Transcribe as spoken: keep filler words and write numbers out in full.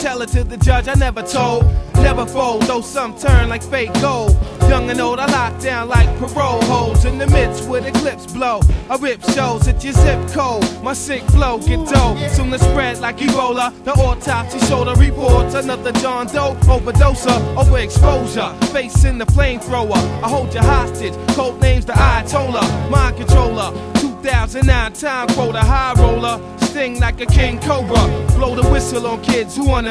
tell it to the judge, I never told. Never fold, though some turn like fake gold. Young and old, I lock down like parole holes. In the midst where the clips blow, I rip shows at your zip code. My sick flow get dope, soon as spread like Ebola. The autopsy shoulder reports another John Doe overdoser, overexposure. Facing the flamethrower, I hold you hostage. Code names the Ayatollah, mind controller. two thousand nine time quota, high roller. Sting like a king cobra, blow the whistle on kids who wanna